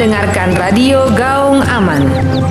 mendengarkan Radio Gaung Aman.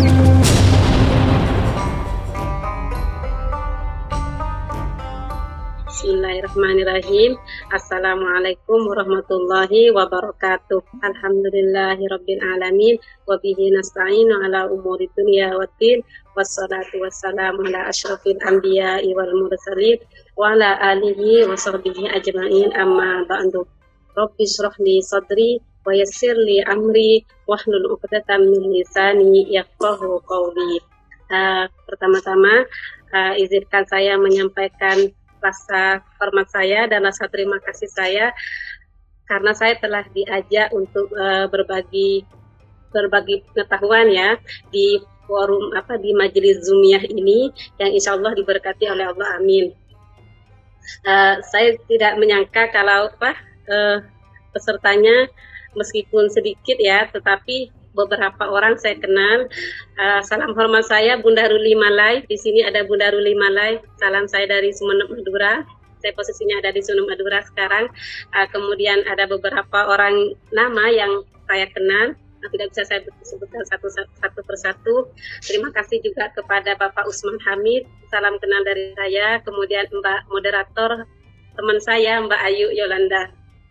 Bismillahirrahmanirrahim. Assalamualaikum warahmatullahi wabarakatuh. Alhamdulillahirabbil alamin wa bihi nasta'inu ala umuri dunya waddin. Wassalatu wassalamu ala asyrafil anbiya'i wal mursalin wa ala alihi wa sahbihi ajma'in, amma ba'du. Rabbi shrah li sadri wa yassir li amri wahlul 'uqdatam min lisani yafqahu qawli. Pertama-tama izinkan saya menyampaikan rasa hormat saya dan rasa terima kasih saya karena saya telah diajak untuk berbagi pengetahuan ya di forum di majelis Zoomiyah ini yang insya Allah diberkati oleh Allah, amin. Saya tidak menyangka kalau pesertanya meskipun sedikit ya, tetapi beberapa orang saya kenal. Salam hormat saya Bunda Ruli Malai. Di sini ada Bunda Ruli Malai. Salam saya dari Sumeneb, Madura. Saya posisinya ada di Sumeneb, Madura sekarang. Kemudian ada beberapa orang nama yang saya kenal. Tidak bisa saya sebutkan satu persatu. Terima kasih juga kepada Bapak Usman Hamid. Salam kenal dari saya. Kemudian Mbak moderator, teman saya Mbak Ayu Yolanda.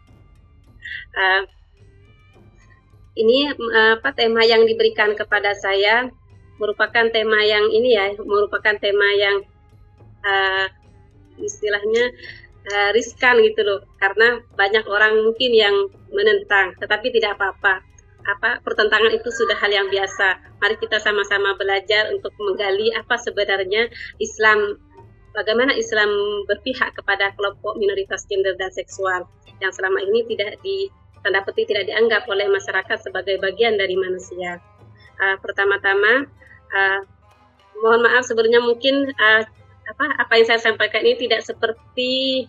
Ini tema yang diberikan kepada saya merupakan tema yang istilahnya riskan gitu loh, karena banyak orang mungkin yang menentang, tetapi tidak apa-apa. Pertentangan itu sudah hal yang biasa. Mari kita sama-sama belajar untuk menggali apa sebenarnya Islam, bagaimana Islam berpihak kepada kelompok minoritas gender dan seksual yang selama ini tidak dianggap oleh masyarakat sebagai bagian dari manusia. Pertama-tama, mohon maaf sebenarnya mungkin apa yang saya sampaikan ini tidak seperti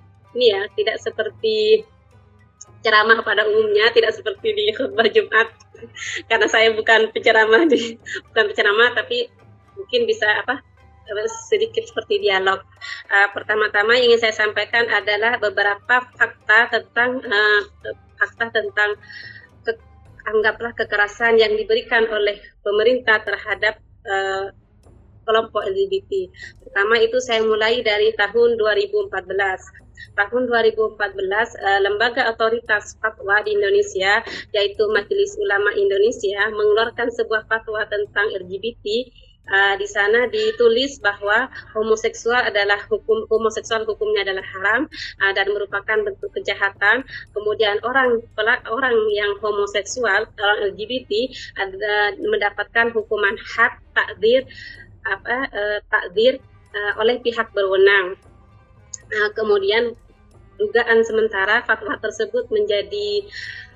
ceramah pada umumnya, tidak seperti di khutbah Jumat, karena saya bukan penceramah, tapi mungkin bisa sedikit seperti dialog. Pertama-tama ingin saya sampaikan adalah beberapa fakta tentang anggaplah kekerasan yang diberikan oleh pemerintah terhadap kelompok LGBT. Pertama itu saya mulai dari tahun 2014. Tahun 2014, Lembaga Otoritas Fatwa di Indonesia, yaitu Majelis Ulama Indonesia, mengeluarkan sebuah fatwa tentang LGBT. Di sana ditulis bahwa homoseksual hukumnya adalah haram dan merupakan bentuk kejahatan. Kemudian orang yang homoseksual, orang LGBT mendapatkan hukuman had takdir oleh pihak berwenang. Kemudian dugaan sementara fatwa tersebut menjadi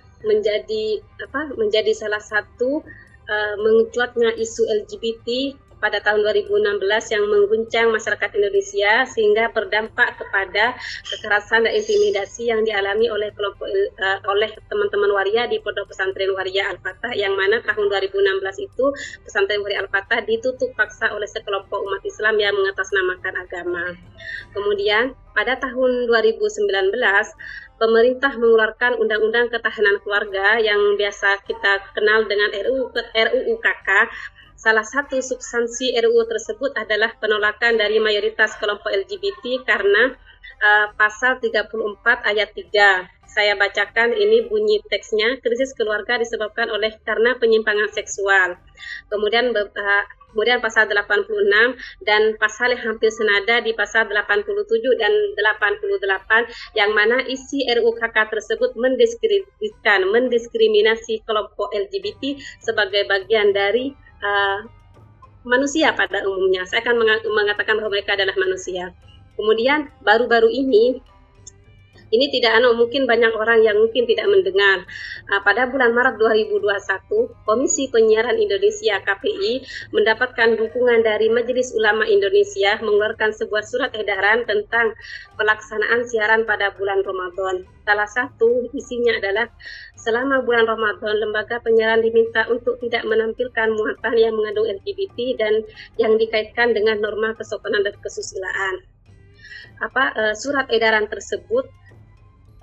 salah satu mencuatnya isu LGBT pada tahun 2016 yang mengguncang masyarakat Indonesia sehingga berdampak kepada kekerasan dan intimidasi yang dialami oleh teman-teman waria di Pondok Pesantren Waria Al-Fatah, yang mana tahun 2016 itu Pesantren Waria Al-Fatah ditutup paksa oleh sekelompok umat Islam yang mengatasnamakan agama. Kemudian pada tahun 2019 pemerintah mengeluarkan Undang-Undang Ketahanan Keluarga yang biasa kita kenal dengan RUU KK. Salah satu substansi RUU tersebut adalah penolakan dari mayoritas kelompok LGBT karena pasal 34 ayat 3. Saya bacakan ini bunyi teksnya, krisis keluarga disebabkan karena penyimpangan seksual. Kemudian pasal 86 dan pasal yang hampir senada di pasal 87 dan 88 yang mana isi RUU KK tersebut mendiskriminasi kelompok LGBT sebagai bagian dari manusia pada umumnya. Saya akan mengatakan bahwa mereka adalah manusia. Kemudian baru-baru ini mungkin banyak orang yang mungkin tidak mendengar. Pada bulan Maret 2021, Komisi Penyiaran Indonesia KPI mendapatkan dukungan dari Majelis Ulama Indonesia mengeluarkan sebuah surat edaran tentang pelaksanaan siaran pada bulan Ramadan. Salah satu isinya adalah selama bulan Ramadan, lembaga penyiaran diminta untuk tidak menampilkan muatan yang mengandung LGBT dan yang dikaitkan dengan norma kesopanan dan kesusilaan. Surat edaran tersebut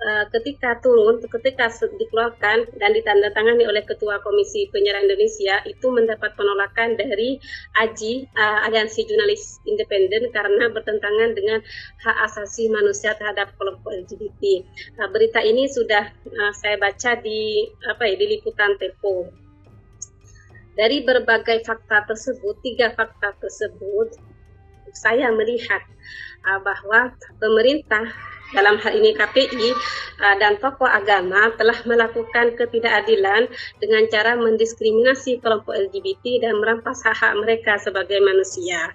ketika dikeluarkan dan ditandatangani oleh Ketua Komisi Penyiaran Indonesia, itu mendapat penolakan dari AJI, Aliansi Jurnalis Independen, karena bertentangan dengan hak asasi manusia terhadap kelompok LGBT. Berita ini sudah saya baca di liputan Tempo. Dari berbagai fakta tersebut, 3 fakta tersebut, saya melihat bahwa pemerintah, dalam hal ini KPI dan tokoh agama, telah melakukan ketidakadilan dengan cara mendiskriminasi kelompok LGBT dan merampas hak-hak mereka sebagai manusia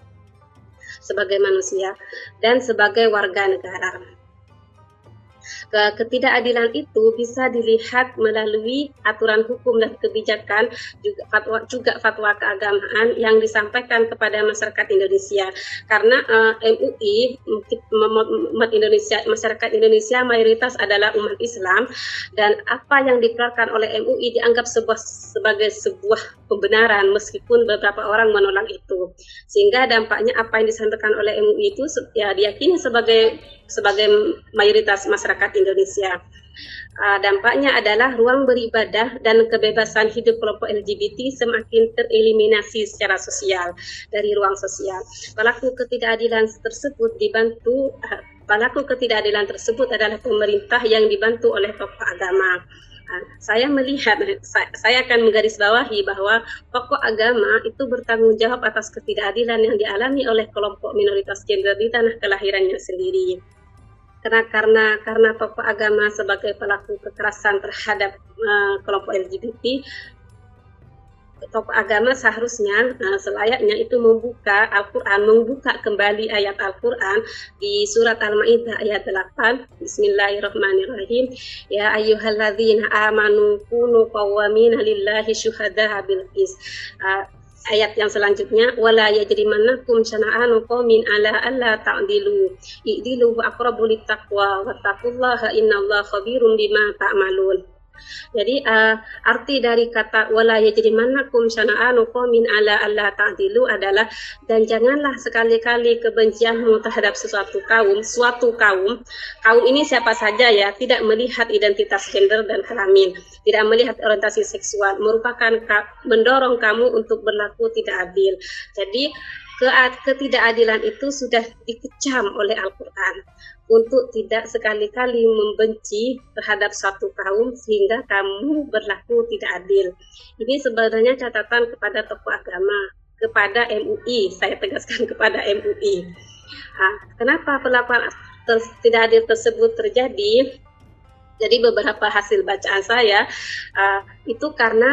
dan sebagai warga negara. Ketidakadilan itu bisa dilihat melalui aturan hukum dan kebijakan, juga fatwa keagamaan yang disampaikan kepada masyarakat Indonesia. Karena MUI, masyarakat Indonesia mayoritas adalah umat Islam, dan apa yang dikeluarkan oleh MUI dianggap sebagai sebuah pembenaran, meskipun beberapa orang menolak itu. Sehingga dampaknya apa yang disampaikan oleh MUI itu ya diyakini sebagai mayoritas masyarakat Indonesia. Dampaknya adalah ruang beribadah dan kebebasan hidup kelompok LGBT semakin tereliminasi secara sosial dari ruang sosial. Pelaku ketidakadilan tersebut adalah pemerintah yang dibantu oleh tokoh agama. Saya akan menggarisbawahi bahwa tokoh agama itu bertanggung jawab atas ketidakadilan yang dialami oleh kelompok minoritas gender di tanah kelahirannya sendiri. Karena tokoh agama sebagai pelaku kekerasan terhadap kelompok LGBT, tokoh agama seharusnya selayaknya itu membuka Al-Quran, membuka kembali ayat Al-Quran di surat Al-Maidah ayat 8. Bismillahirrahmanirrahim. Ya ayyuhalladzina amanu kunu qawwamina lillahi syuhada'a bil qis. Ayat yang selanjutnya, wala yajrimannakum syana'anu qaumin ala alla ta'dilu i'dilu wa aqrabu littaqwa wattaqullaha innallaha khabirum bima ta'malun. Jadi arti dari kata wala yajrimannakum syana'anu qaumin ala alla ta'dilu adalah, dan janganlah sekali-kali kebencianmu terhadap suatu kaum ini siapa saja ya, tidak melihat identitas gender dan kelamin, tidak melihat orientasi seksual, merupakan mendorong kamu untuk berlaku tidak adil. Jadi ketidakadilan itu sudah dikecam oleh Al-Quran untuk tidak sekali-kali membenci terhadap suatu kaum sehingga kamu berlaku tidak adil. Ini sebenarnya catatan kepada tokoh agama, kepada MUI, saya tegaskan kepada MUI. Kenapa perlakuan tidak adil tersebut terjadi? Jadi beberapa hasil bacaan saya itu karena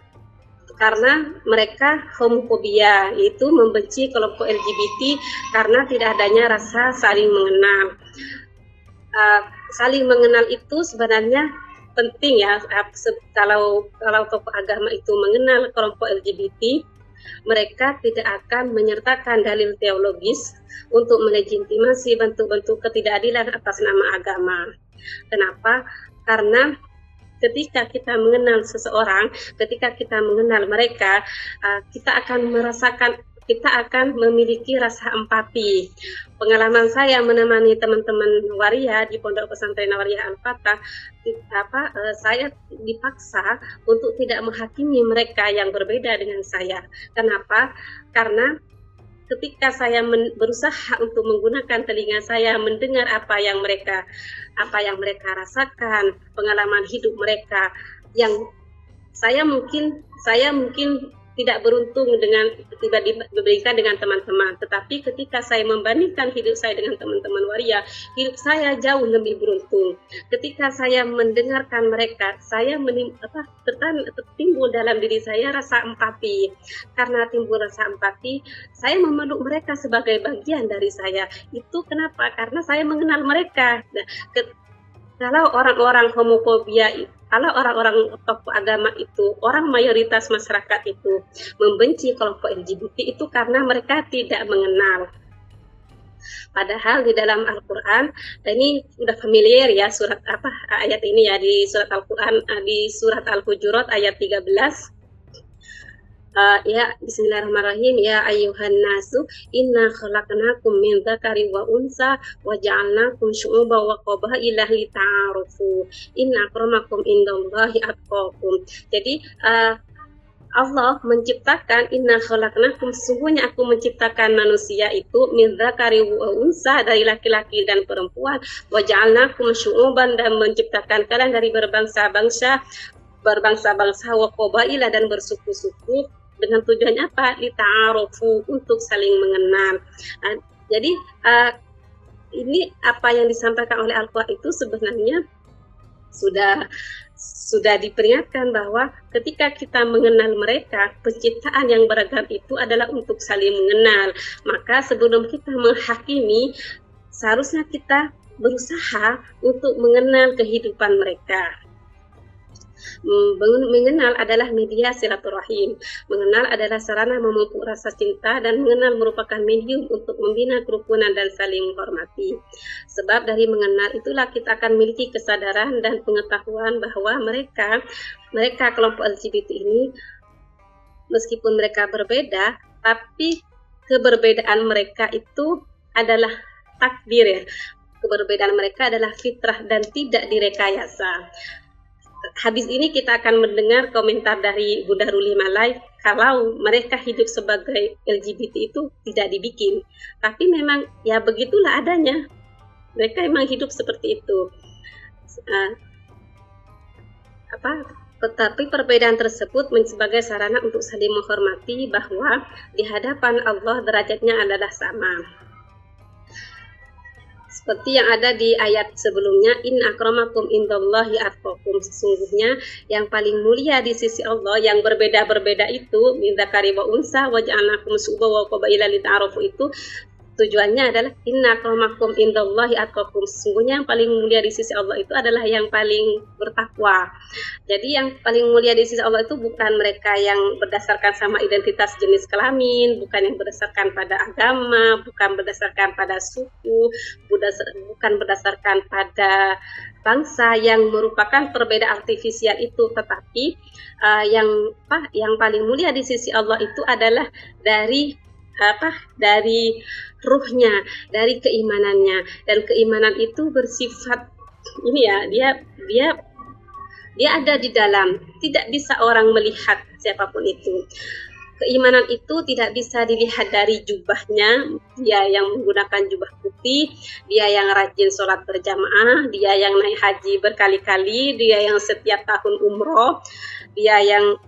mereka homofobia, yaitu membenci kelompok LGBT karena tidak adanya rasa saling mengenal. Saling mengenal itu sebenarnya penting ya. Kalau tokoh agama itu mengenal kelompok LGBT, mereka tidak akan menyertakan dalil teologis untuk melegitimasi bentuk-bentuk ketidakadilan atas nama agama. Kenapa? Karena ketika kita mengenal seseorang, ketika kita mengenal mereka, kita akan memiliki rasa empati. Pengalaman saya menemani teman-teman waria di Pondok Pesantren Waria Al-Fatah, saya dipaksa untuk tidak menghakimi mereka yang berbeda dengan saya. Kenapa? Karena ketika saya berusaha untuk menggunakan telinga saya mendengar apa yang mereka rasakan, pengalaman hidup mereka yang saya mungkin tidak beruntung dengan dibandingkan dengan teman-teman, tetapi ketika saya membandingkan hidup saya dengan teman-teman waria, hidup saya jauh lebih beruntung. Ketika saya mendengarkan mereka, saya timbul dalam diri saya rasa empati. Karena timbul rasa empati, saya memeluk mereka sebagai bagian dari saya. Itu kenapa? Karena saya mengenal mereka. Nah, kalau orang-orang homofobia, kalau orang-orang tokoh agama itu, orang mayoritas masyarakat itu membenci kelompok LGBT itu karena mereka tidak mengenal. Padahal di dalam Al-Quran, ini sudah familiar ya ayat ini ya, di surat Al-Quran, di surat Al-Hujurat ayat 13. Ya, bismillahirrahmanirrahim. Ya ayyuhan nasu inna khalaqnakum min dzakari wa unsa wa ja'alnakum syu'uban wa qabaila lita'arufu. Inna akramakum indallahi atqakum. Jadi Allah menciptakan inna khalaqnakum, sesungguhnya aku menciptakan manusia itu min dzakari wa unsa, dari laki-laki dan perempuan, wa ja'alnakum syu'uban, dan menciptakan kalian dari berbangsa-bangsa wa qabaila, dan bersuku-suku, dengan tujuannya apa? Lita'arufu, untuk saling mengenal. Jadi ini apa yang disampaikan oleh Al-Quran itu sebenarnya sudah diperingatkan bahwa ketika kita mengenal mereka, penciptaan yang beragam itu adalah untuk saling mengenal. Maka sebelum kita menghakimi, seharusnya kita berusaha untuk mengenal kehidupan mereka. Mengenal adalah media silaturahim. Mengenal adalah sarana memupuk rasa cinta, dan mengenal merupakan medium untuk membina kerukunan dan saling menghormati. Sebab dari mengenal itulah kita akan memiliki kesadaran dan pengetahuan bahwa mereka kelompok LGBT ini, meskipun mereka berbeda, tapi keberbedaan mereka itu adalah takdir, ya. Keberbedaan mereka adalah fitrah dan tidak direkayasa. Habis ini kita akan mendengar komentar dari Bunda Ruli Malai, kalau mereka hidup sebagai LGBT itu tidak dibikin. Tapi memang ya begitulah adanya. Mereka memang hidup seperti itu. Tetapi perbedaan tersebut sebagai sarana untuk saling menghormati, bahwa di hadapan Allah derajatnya adalah sama. Seperti yang ada di ayat sebelumnya, in akramakum indallahi atqakum, sesungguhnya yang paling mulia di sisi Allah, yang berbeda-berbeda itu, min dzakari wa unsa wa ja'alnakum syu'uban wa qabaila lita'arufu, itu tujuannya adalah inna akramakum indallahi atqakum, sesungguhnya yang paling mulia di sisi Allah itu adalah yang paling bertakwa. Jadi yang paling mulia di sisi Allah itu bukan mereka yang berdasarkan sama identitas jenis kelamin, bukan yang berdasarkan pada agama, bukan berdasarkan pada suku, bukan berdasarkan pada bangsa, yang merupakan perbedaan artifisial itu, tetapi yang paling mulia di sisi Allah itu adalah dari ruhnya, dari keimanannya. Dan keimanan itu bersifat ini, ya, dia ada di dalam, tidak bisa orang melihat siapapun itu. Keimanan itu tidak bisa dilihat dari jubahnya, dia yang menggunakan jubah putih, dia yang rajin sholat berjamaah, dia yang naik haji berkali-kali, dia yang setiap tahun umroh, dia yang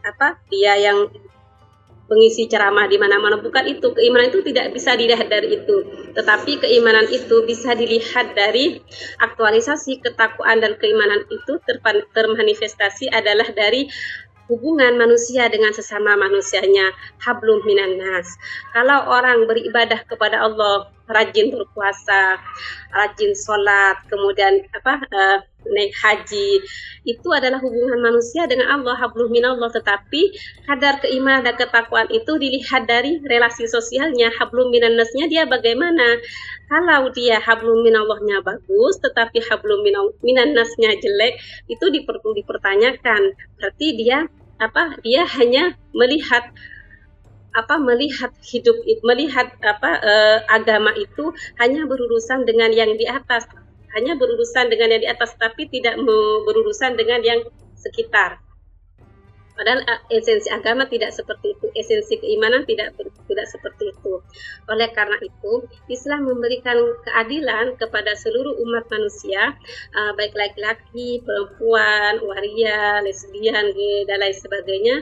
mengisi ceramah di mana-mana. Bukan itu. Keimanan itu tidak bisa dilihat dari itu. Tetapi keimanan itu bisa dilihat dari aktualisasi ketakwaan, dan keimanan itu termanifestasi adalah dari hubungan manusia dengan sesama manusianya, hablum minan nas. Kalau orang beribadah kepada Allah, rajin berpuasa, rajin sholat, kemudian naik haji, itu adalah hubungan manusia dengan Allah, hablum minallah. Tetapi kadar keimanan dan ketakwaan itu dilihat dari relasi sosialnya, hablum minan nasnya dia bagaimana. Kalau dia hablum minallahnya bagus, tetapi hablum minan nasnya jelek, itu dipertanyakan. Berarti dia hanya melihat agama itu hanya berurusan dengan yang di atas, tapi tidak berurusan dengan yang sekitar. Padahal esensi agama tidak seperti itu, esensi keimanan tidak seperti itu. Oleh karena itu, Islam memberikan keadilan kepada seluruh umat manusia, baik laki-laki, perempuan, waria, lesbian, gay, dan lain sebagainya,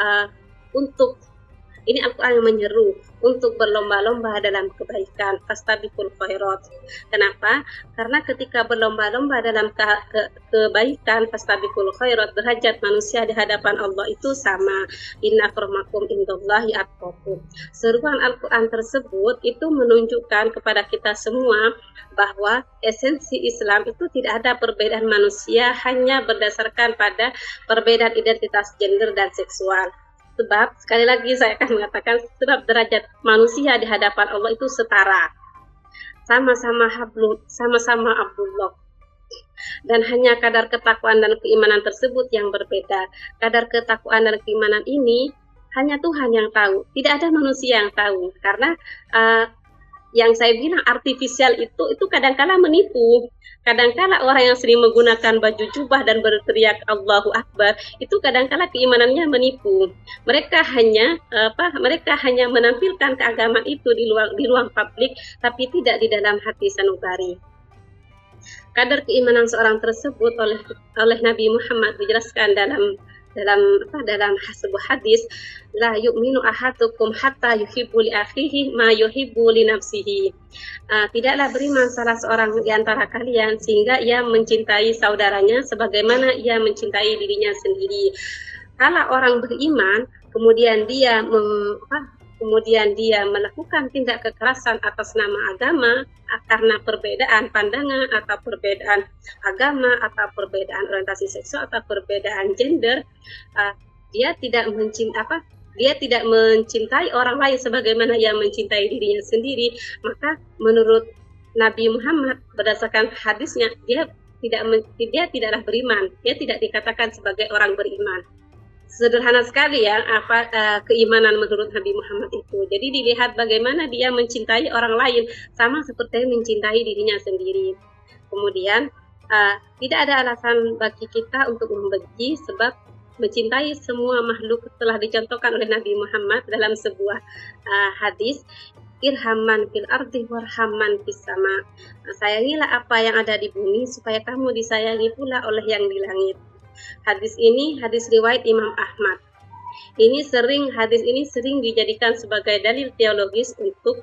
ini Al-Quran yang menyeru untuk berlomba-lomba dalam kebaikan, fastabiqul khairat. Kenapa? Karena ketika berlomba-lomba dalam kebaikan, fastabiqul khairat, derajat manusia di hadapan Allah itu sama. Inna akramakum indallahi atqakum. Seruan Al-Quran tersebut itu menunjukkan kepada kita semua bahwa esensi Islam itu tidak ada perbedaan manusia hanya berdasarkan pada perbedaan identitas gender dan seksual. Sebab, sekali lagi saya akan mengatakan, sebab derajat manusia di hadapan Allah itu setara. Sama-sama Abdullah. Dan hanya kadar ketakwaan dan keimanan tersebut yang berbeda. Kadar ketakwaan dan keimanan ini hanya Tuhan yang tahu, tidak ada manusia yang tahu. Karena yang saya bilang artifisial itu kadang-kala menipu. Kadang-kala orang yang sering menggunakan baju jubah dan berteriak Allahu Akbar itu kadang-kala keimanannya menipu. Mereka hanya menampilkan keagamaan itu di ruang publik, tapi tidak di dalam hati sanubari. Kadar keimanan seorang tersebut oleh Nabi Muhammad dijelaskan dalam sebuah hadis, la yu'minu ahadukum hatta yuhibbu li akhihi ma yuhibbu li nafsihi. Tidaklah beriman salah seorang di antara kalian sehingga ia mencintai saudaranya sebagaimana ia mencintai dirinya sendiri. Kalau orang beriman kemudian dia melakukan tindak kekerasan atas nama agama karena perbedaan pandangan atau perbedaan agama atau perbedaan orientasi seksual atau perbedaan gender, dia tidak mencintai orang lain sebagaimana ia mencintai dirinya sendiri, maka menurut Nabi Muhammad berdasarkan hadisnya dia tidaklah beriman, dia tidak dikatakan sebagai orang beriman. Sederhana sekali ya keimanan menurut Nabi Muhammad itu. Jadi dilihat bagaimana dia mencintai orang lain sama seperti mencintai dirinya sendiri. Kemudian tidak ada alasan bagi kita untuk membenci, sebab mencintai semua makhluk telah dicontohkan oleh Nabi Muhammad dalam sebuah hadis, irhaman fil ardi warhaman fis sama. Sayangilah apa yang ada di bumi supaya kamu disayangi pula oleh yang di langit. Hadis ini hadis riwayat Imam Ahmad. Hadis ini sering dijadikan sebagai dalil teologis untuk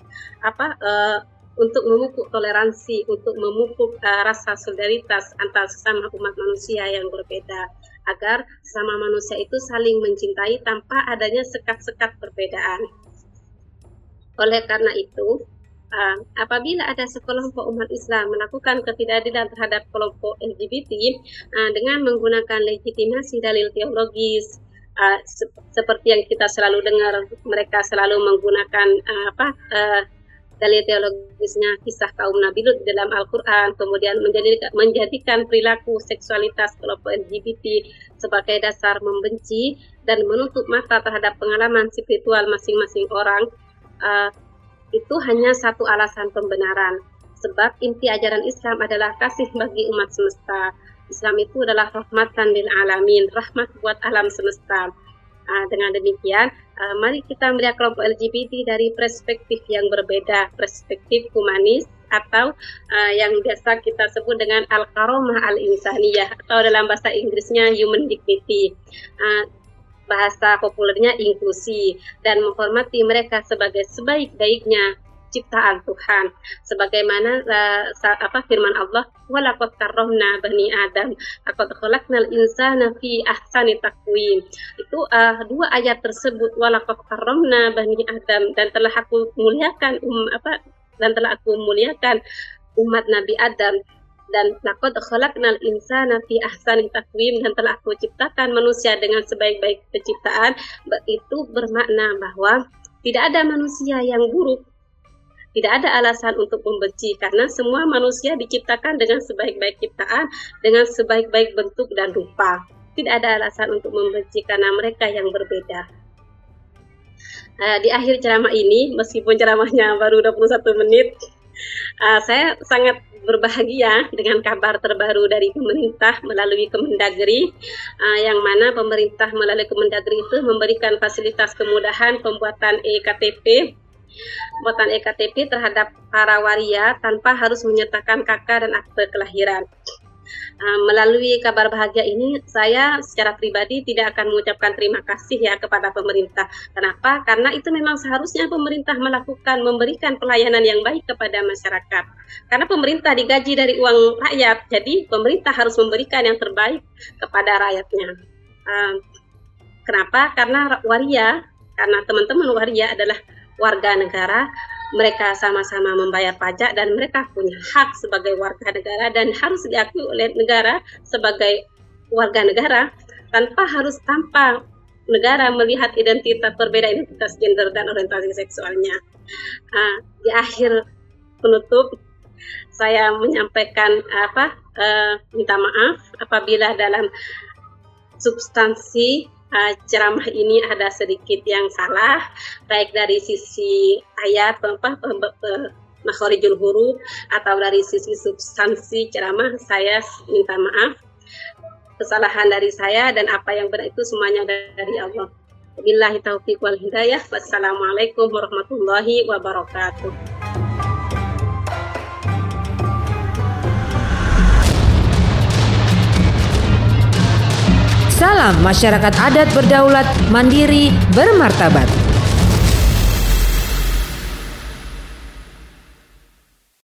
memupuk toleransi, untuk memupuk rasa solidaritas antar sesama umat manusia yang berbeda, agar sesama manusia itu saling mencintai tanpa adanya sekat-sekat perbedaan. Oleh karena itu, apabila ada sekelompok umat Islam melakukan ketidakadilan terhadap kelompok LGBT dengan menggunakan legitimasi dalil teologis, seperti yang kita selalu dengar, mereka selalu menggunakan dalil teologisnya kisah kaum Nabi Lut dalam Al-Quran, kemudian menjadikan perilaku seksualitas kelompok LGBT sebagai dasar membenci dan menutup mata terhadap pengalaman spiritual masing-masing orang. Itu hanya satu alasan pembenaran, sebab inti ajaran Islam adalah kasih bagi umat semesta. Islam itu adalah rahmatan lil alamin, rahmat buat alam semesta. Dengan demikian, mari kita melihat kelompok LGBT dari perspektif yang berbeda, perspektif humanis atau yang biasa kita sebut dengan al-karomah al-insaniyah, atau dalam bahasa Inggrisnya human dignity. Bahasa populernya inklusi, dan menghormati mereka sebagai sebaik-baiknya ciptaan Tuhan, sebagaimana firman Allah, walaqad karramna bani Adam, laqad khalaqnal insana fi ahsani taqwim. Itu dua ayat tersebut, walaqad karramna bani Adam, dan telah aku muliakan umat Nabi Adam, dan laqad khalaqnal insana fi ahsani taqwim, dan telah aku ciptakan manusia dengan sebaik-baik penciptaan. Itu bermakna bahwa tidak ada manusia yang buruk, tidak ada alasan untuk membenci, karena semua manusia diciptakan dengan sebaik-baik ciptaan, dengan sebaik-baik bentuk dan rupa. Tidak ada alasan untuk membenci karena mereka yang berbeda. Di akhir ceramah ini, meskipun ceramahnya baru 21 menit, saya sangat berbahagia dengan kabar terbaru dari pemerintah melalui Kemendagri, yang mana pemerintah melalui Kemendagri itu memberikan fasilitas kemudahan pembuatan EKTP terhadap para waria tanpa harus menyertakan KK dan akte kelahiran. Melalui kabar bahagia ini, saya secara pribadi tidak akan mengucapkan terima kasih ya kepada pemerintah. Kenapa? Karena itu memang seharusnya pemerintah memberikan pelayanan yang baik kepada masyarakat. Karena pemerintah digaji dari uang rakyat, jadi pemerintah harus memberikan yang terbaik kepada rakyatnya. Kenapa? Karena teman-teman waria adalah warga negara. Mereka sama-sama membayar pajak dan mereka punya hak sebagai warga negara dan harus diakui oleh negara sebagai warga negara tanpa negara melihat perbedaan identitas gender dan orientasi seksualnya. Di akhir penutup, saya menyampaikan minta maaf apabila dalam substansi ceramah ini ada sedikit yang salah, baik dari sisi ayat, makhorijul huruf, atau dari sisi substansi ceramah. Saya minta maaf. Kesalahan dari saya dan apa yang benar itu semuanya dari Allah. Billahi taufiq wal hidayah. Wassalamualaikum warahmatullahi wabarakatuh. Salam masyarakat adat berdaulat, mandiri, bermartabat.